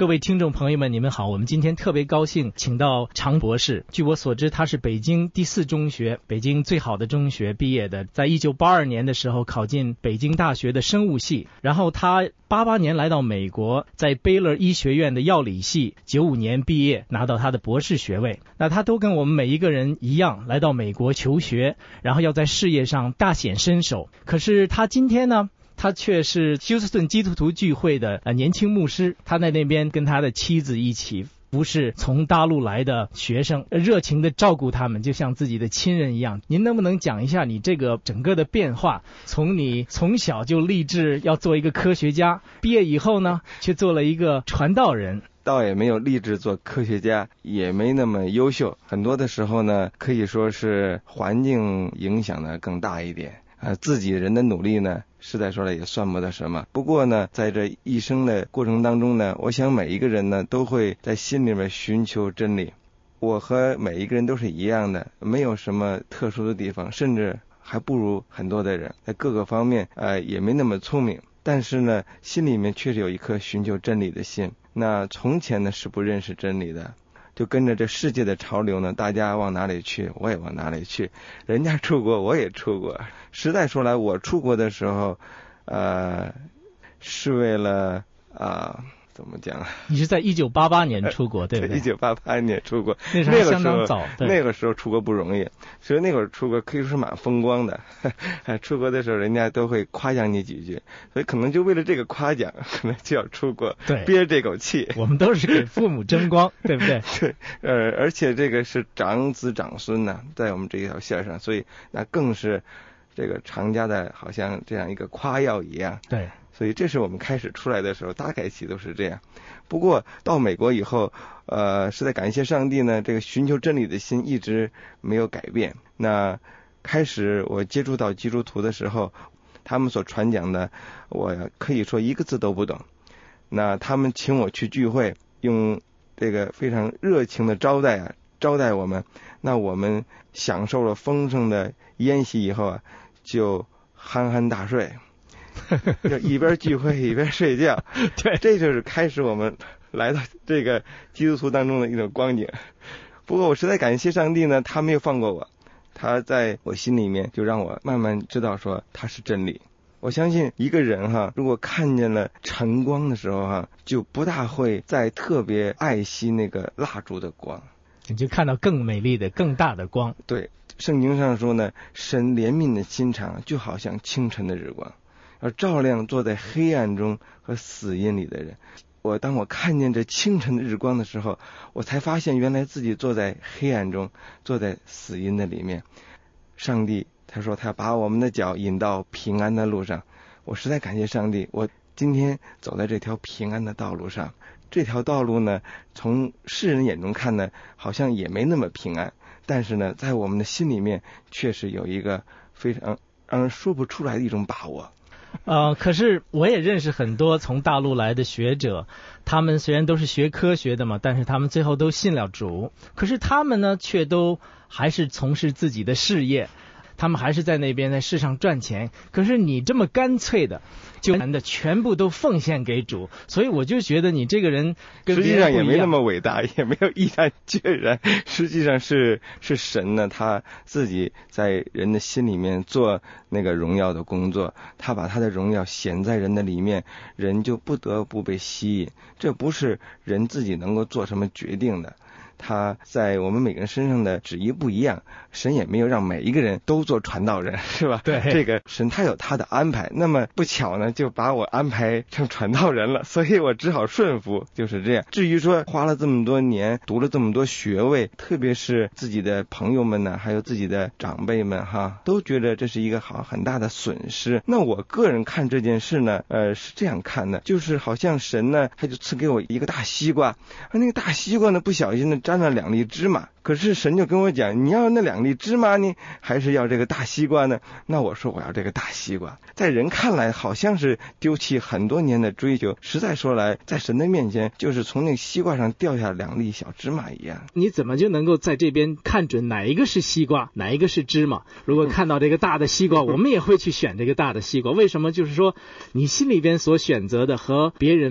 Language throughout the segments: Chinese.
各位听众朋友们，你们好，我们今天特别高兴请到常博士。据我所知，他是北京第4中学，北京最好的中学毕业的，在1982年的时候考进北京大学的生物系，然后他88年来到美国，在贝勒医学院的药理系95年毕业，拿到他的博士学位。那他都跟我们每一个人一样来到美国求学，然后要在事业上大显身手。可是他今天呢，他却是休斯顿基督徒聚会的年轻牧师，他在那边跟他的妻子一起服侍从大陆来的学生，热情的照顾他们，就像自己的亲人一样。您能不能讲一下你这个整个的变化，从你从小就立志要做一个科学家，毕业以后呢却做了一个传道人？ 倒也没有立志做科学家，也没那么优秀，很多的时候呢可以说是环境影响的更大一点，自己人的努力呢实在说来也算不得什么。不过呢，在这一生的过程当中呢，我想每一个人呢都会在心里面寻求真理。我和每一个人都是一样的，没有什么特殊的地方，甚至还不如很多的人，在各个方面也没那么聪明，但是呢心里面确实有一颗寻求真理的心。那从前呢是不认识真理的，就跟着这世界的潮流呢，大家往哪里去我也往哪里去，人家出国我也出国。实在说来，我出国的时候是为了怎么讲？ 你是在1988年出国，对不对 ？1988年出国， 那时候相当早。 那个时候出国不容易，所以那会儿出国可以说是蛮风光的。出国的时候，人家都会夸奖你几句，所以可能就为了这个夸奖，可能就要出国， 对， 憋这口气。 我们都是给父母争光，对不对？ 对，而且这个是长子长孙呢，在我们这条线上，所以那更是这个常家的，好像这样一个夸耀一样。 对。 所以这是我们开始出来的时候，大概其都是这样。不过到美国以后，实在感谢上帝呢，这个寻求真理的心一直没有改变。那开始我接触到基督徒的时候，他们所传讲的，我可以说一个字都不懂。那他们请我去聚会，用这个非常热情的招待我们。那我们享受了丰盛的宴席以后就酣酣大睡。就一边聚会一边睡觉， 对， 这就是开始我们来到这个基督徒当中的一种光景。不过我实在感谢上帝呢，他没有放过我，他在我心里面就让我慢慢知道说他是真理。我相信一个人如果看见了晨光的时候就不大会再特别爱惜那个蜡烛的光， 你就看到更美丽的更大的光。 对，圣经上说呢，神怜悯的心肠就好像清晨的日光，要照亮坐在黑暗中和死荫里的人。当我看见这清晨的日光的时候，我才发现原来自己坐在黑暗中，坐在死荫的里面。上帝他说他把我们的脚引到平安的路上，我实在感谢上帝，我今天走在这条平安的道路上。这条道路呢，从世人眼中看呢，好像也没那么平安，但是呢，在我们的心里面确实有一个非常让人说不出来的一种把握。 可是我也认识很多从大陆来的学者，他们虽然都是学科学的嘛，但是他们最后都信了主，可是他们呢却都还是从事自己的事业，他们还是在那边在世上赚钱。可是你这么干脆的就全部都奉献给主，所以我就觉得你这个人跟别人不一样。 实际上也没那么伟大，也没有毅然决然，实际上是神呢，他自己在人的心里面做那个荣耀的工作，他把他的荣耀显在人的里面，人就不得不被吸引。这不是人自己能够做什么决定的，他在我们每个人身上的旨意不一样，神也没有让每一个人都做传道人，是吧？ 对， 这个神他有他的安排，那么不巧呢就把我安排成传道人了，所以我只好顺服，就是这样。至于说花了这么多年，读了这么多学位，特别是自己的朋友们呢，还有自己的长辈们都觉得这是一个很大的损失。那我个人看这件事呢，是这样看的，就是好像神呢他就赐给我一个大西瓜，那个大西瓜呢不小心呢沾了2粒芝麻，可是神就跟我讲，你要那2粒芝麻呢，还是要这个大西瓜呢？那我说我要这个大西瓜。在人看来好像是丢弃很多年的追求，实在说来在神的面前就是从那个西瓜上掉下2粒小芝麻一样。 你怎么就能够在这边看准哪一个是西瓜哪一个是芝麻？如果看到这个大的西瓜，我们也会去选这个大的西瓜。为什么？就是说你心里边所选择的和别人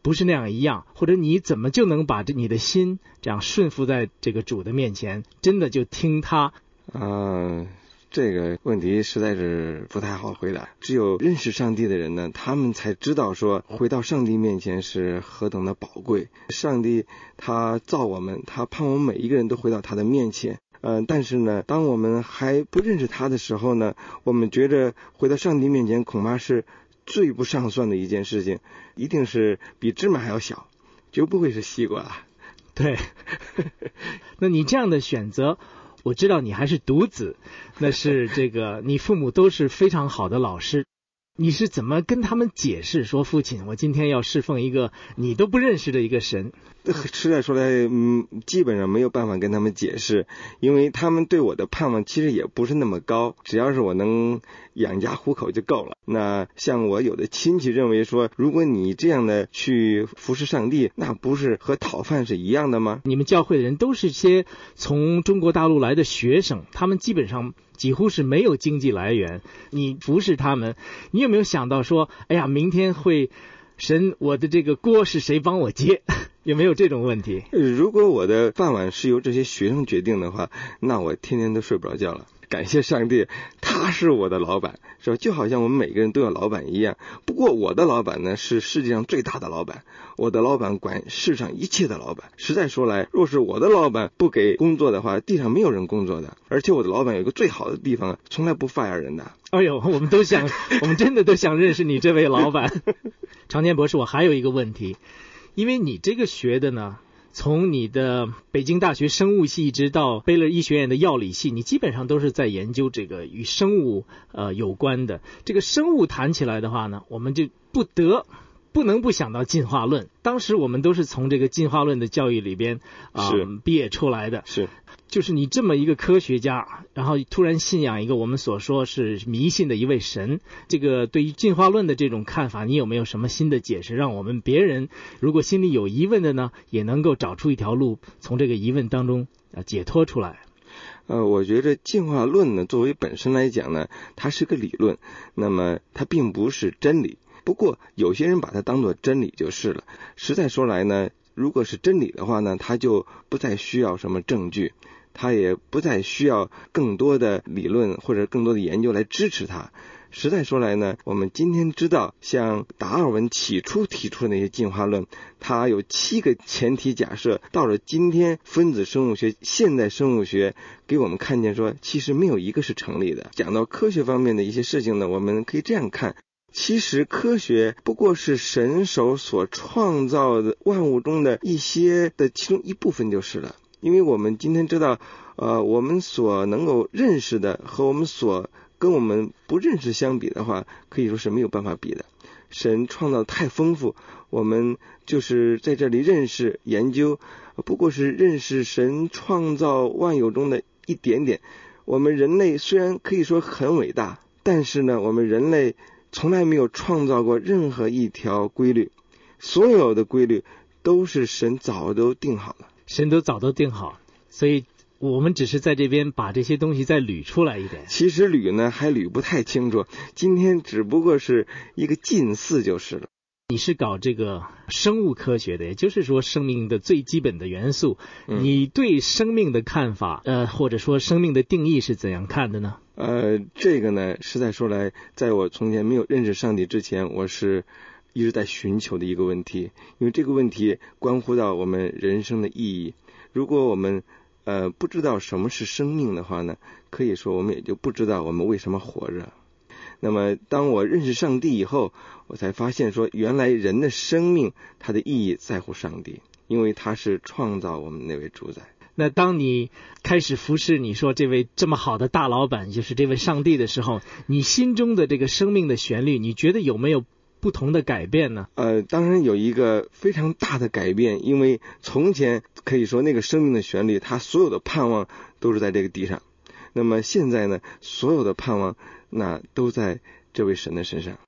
不是那样一样？或者你怎么就能把你的心这样顺服在这个主的面前，真的就听他？ 这个问题实在是不太好回答。只有认识上帝的人呢，他们才知道说回到上帝面前是何等的宝贵。上帝他造我们，他盼望我们每一个人都回到他的面前。但是呢，当我们还不认识他的时候呢，我们觉着回到上帝面前恐怕是最不上算的一件事情，一定是比芝麻还要小，绝不会是西瓜。 对。那你这样的选择，我知道你还是独子，那是这个你父母都是非常好的老师，你是怎么跟他们解释说，父亲，我今天要侍奉一个你都不认识的一个神？ 实在说来，基本上没有办法跟他们解释，因为他们对我的盼望其实也不是那么高，只要是我能养家糊口就够了。那像我有的亲戚认为说，如果你这样的去服侍上帝，那不是和讨饭是一样的吗？ 你们教会的人都是些从中国大陆来的学生，他们基本上几乎是没有经济来源，你服侍他们，你有没有想到说，哎呀，明天会神，我的这个锅是谁帮我接？有没有这种问题？ 如果我的饭碗是由这些学生决定的话，那我天天都睡不着觉了。感谢上帝，他是我的老板，是吧？就好像我们每个人都有老板一样。不过我的老板呢，是世界上最大的老板，我的老板管世上一切的老板。实在说来，若是我的老板不给工作的话，地上没有人工作的。而且我的老板有一个最好的地方，从来不fire人的。 哎呦，我们真的都想认识你这位老板。常坚博士，我还有一个问题，因为你这个学的呢，从你的北京大学生物系一直到贝勒医学院的药理系，你基本上都是在研究这个与生物有关的。这个生物谈起来的话呢，我们就不能不想到进化论。当时我们都是从这个进化论的教育里边毕业出来的。 是， 就是你这么一个科学家，然后突然信仰一个我们所说是迷信的一位神，这个对于进化论的这种看法，你有没有什么新的解释，让我们别人如果心里有疑问的呢，也能够找出一条路，从这个疑问当中解脱出来？ 我觉得进化论呢，作为本身来讲呢，它是个理论，那么它并不是真理。不过有些人把它当作真理就是了。实在说来呢，如果是真理的话呢，它就不再需要什么证据，它也不再需要更多的理论或者更多的研究来支持它。实在说来呢，我们今天知道，像达尔文起初提出的那些进化论，它有7个前提假设，到了今天分子生物学、现代生物学给我们看见说，其实没有一个是成立的。讲到科学方面的一些事情呢，我们可以这样看，其实科学不过是神手所创造的万物中的一些的其中一部分就是了。因为我们今天知道我们所能够认识的和我们所跟我们不认识相比的话，可以说是没有办法比的。神创造太丰富，我们就是在这里认识研究，不过是认识神创造万有中的一点点。我们人类虽然可以说很伟大，但是呢，我们人类从来没有创造过任何一条规律，所有的规律都是神早都定好了。 神都早都定好，所以我们只是在这边把这些东西再捋出来一点。 其实捋呢还捋不太清楚，今天只不过是一个近似就是了。 你是搞这个生物科学的，也就是说生命的最基本的元素，你对生命的看法或者说生命的定义是怎样看的呢？ 这个呢，实在说来，在我从前没有认识上帝之前，我是一直在寻求的一个问题，因为这个问题关乎到我们人生的意义。如果我们不知道什么是生命的话呢，可以说我们也就不知道我们为什么活着。那么当我认识上帝以后，我才发现说，原来人的生命它的意义在乎上帝，因为他是创造我们那位主宰。 那当你开始服侍你说这位这么好的大老板，就是这位上帝的时候，你心中的这个生命的旋律，你觉得有没有不同的改变呢？ 当然有一个非常大的改变，因为从前可以说那个生命的旋律，它所有的盼望都是在这个地上。那么现在呢，所有的盼望那都在这位神的身上。